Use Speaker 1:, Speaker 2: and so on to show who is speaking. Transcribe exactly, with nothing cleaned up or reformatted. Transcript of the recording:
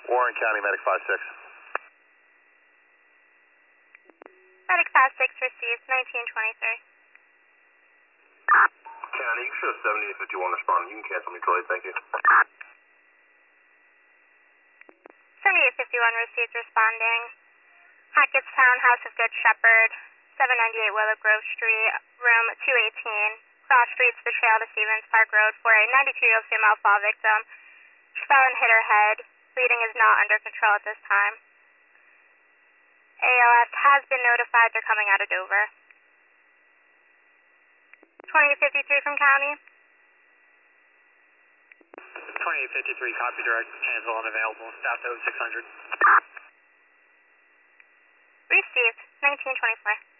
Speaker 1: Warren County Medic five six.
Speaker 2: Medic five six received, nineteen twenty-three.
Speaker 1: County, you can show seventy to fifty-one responding. You can cancel me, Troy. Thank you.
Speaker 2: seventy-eight fifty-one received, responding. Hackettstown, House of Good Shepherd, seven ninety-eight Willow Grove Street, room two eighteen. Cross streets the trail to Stevens Park Road for a ninety-two-year-old female fall victim. She fell and hit her head. Bleeding is not under control at this time. A L S has been notified they're coming out of Dover. twenty-eight fifty-three from County.
Speaker 3: twenty-eight fifty-three, copy direct, cancel unavailable, staff to six hundred.
Speaker 2: Received, nineteen twenty-four.